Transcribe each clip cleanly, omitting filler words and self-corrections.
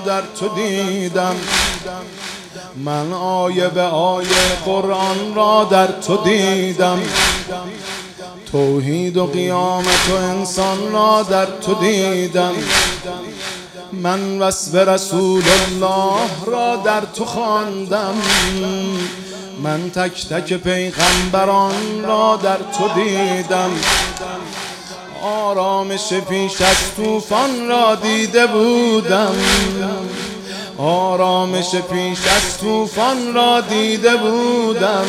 در تو دیدم، من آیه به آیه قرآن را در تو دیدم، توحید و قیامت و انسان را در تو دیدم، من وصف رسول الله را در تو خواندم، من تک تک پیغمبران را در تو دیدم، آرامش پیش از طوفان را دیده بودم، آرامش پیش از طوفان را دیده بودم،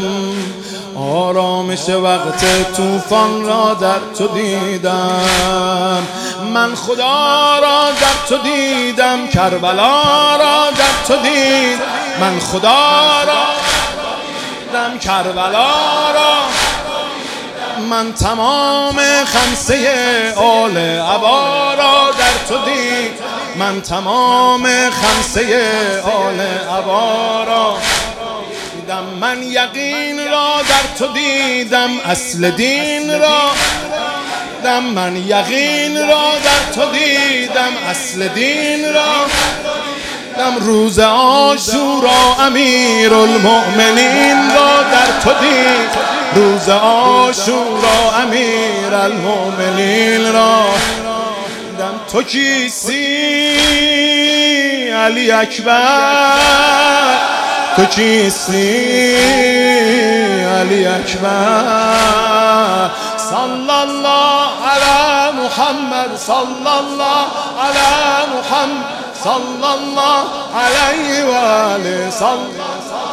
آرامش وقت طوفان را در تو دیدم، من خدا را در تو دیدم، کربلا را در تو دیدم، من خدا را دیدم، کربلا را، من تمام خمسه آل عبا را در تو دیدم، من تمام خمسه آل عبا را دیدم، من یقین را در تو دیدم، اصل دین را دیدم، من یقین را در تو دیدم، اصل دین را دیدم، روز عاشورا امیر المؤمنین را در تو دیدم، روز عاشورا امیر المؤمنین را دیدم، تو کیستی علی اکبر، تو کیستی علی اکبر، صلی الله علی محمد، صلی الله علی محمد، صلی الله علیه و آله، صلی الله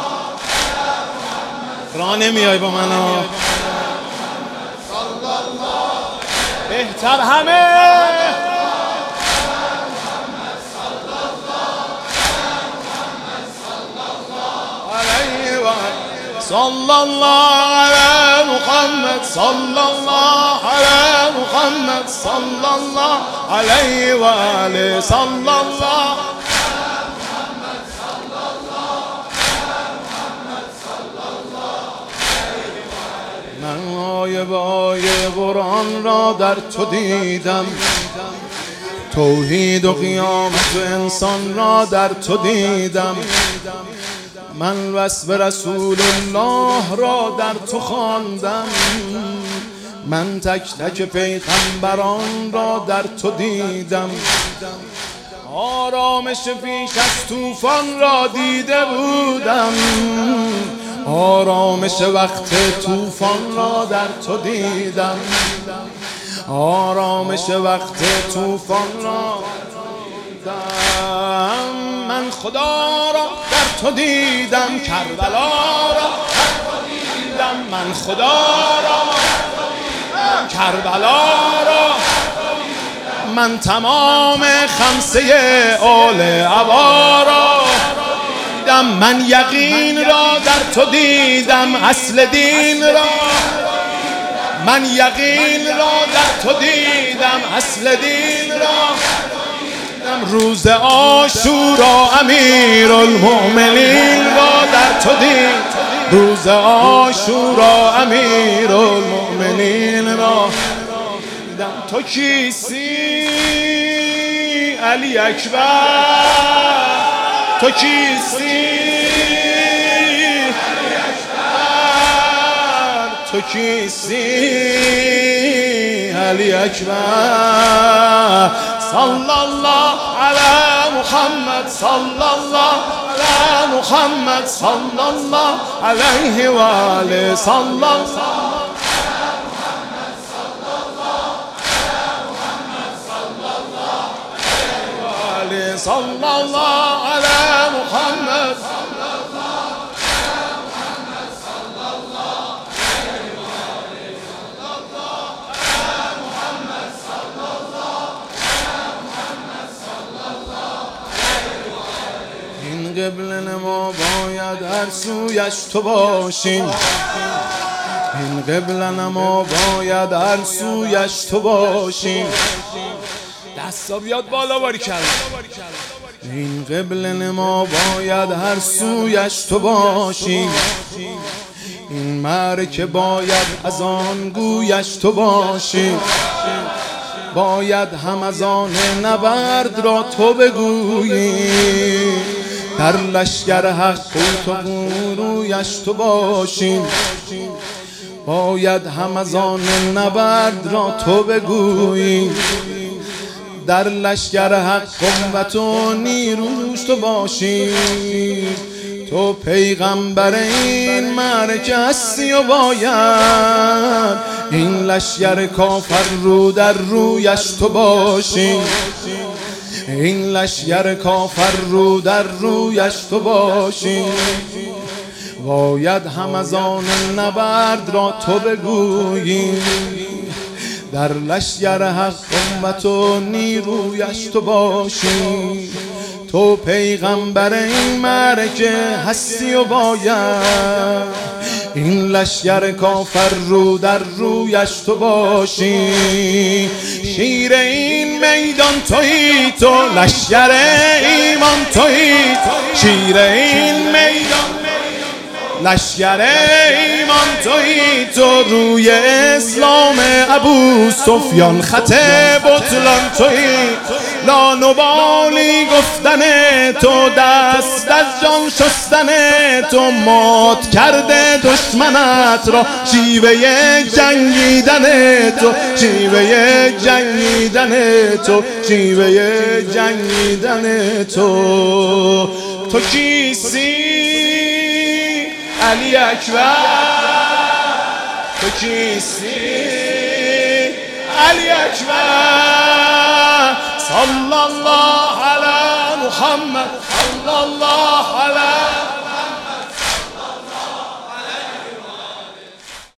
راه نمیای با من ها، بهتر همه صلی الله علی محمد، صلی الله علی محمد، صلی الله علیه و آله، صلی الله من آیه به آیه قرآن را در تو دیدم، توحید و قیامت و انسان را در تو دیدم، من وصف رسول الله را در تو خواندم، من تک تک پیغمبران را در تو دیدم، آرامش پیش از طوفان را دیده بودم، آرامش وقت طوفان را در تو دیدم، آرامش وقت طوفان را دیدم، من خدا را در تو دیدم، کربلا را در تو دیدم، من خدا را دیدم، کربلا را من تمام خمسه آل عبا را دیدم، من یقین را در تو دیدم، اصل دین را من یقین را در تو دیدم، اصل دین را دیدم، روز عاشورا امیر المؤمنین را در تو دیدم، روز عاشورا امیر المؤمنین را دیدم، تو کیستی علی اکبر، تو کیستی علی اکبر، تو کیستی علی اکبر، صلی الله علی محمد، صلی الله علی محمد، صلی الله علیه و آله، صلی الله صلی الله علی محمد، صلی الله علی محمد، صلی الله علیه و آله، صلی الله علی محمد، صلی الله علی محمد، صلی الله علیه و آله. این قبله ما باید هر سویش تو باشیم، این قبله ما باید هر سویش تو باشیم، دستا بیاد بالا باری کرد، این قبله ما باید هر سویش تو باشیم، این معرکه باید از آن گویش تو باشیم، باید هم از آن نبرد را تو بگویی، در لشگر حق تو رویش تو باشی. باید هم از آن نبرد را تو بگویی، در لشگر حق و تو نیروش تو باشی. تو پیغمبر این معرکه هستی و باید این لشگر کافر رو در رویش تو باشی. این لشگر کافر رو در رویش تو باشی. باید هم از آن نبرد را تو بگویی، در لشگر حق و تو نیرویش تو باشی. تو پیغمبر این معرکه هستی و باید این لشگر کافر رو در رویش تو باشی. شیر این میدان تویی تو، لشگر ایمان تویی تو. شیر این میدان لشگر ایمان تویی تو، روی اسلام ابو سفیان خط بطلان تویی. لانبالی گفتن تو، دست از جان شستن تو، مات کرده دشمنت را شیوه جنگیدن تو. شیوه جنگیدن تو، شیوه جنگیدن تو. تو کیستی علی اکبر؟ تو کیستی علی اکبر؟ صلی الله علی محمد، صلی الله علی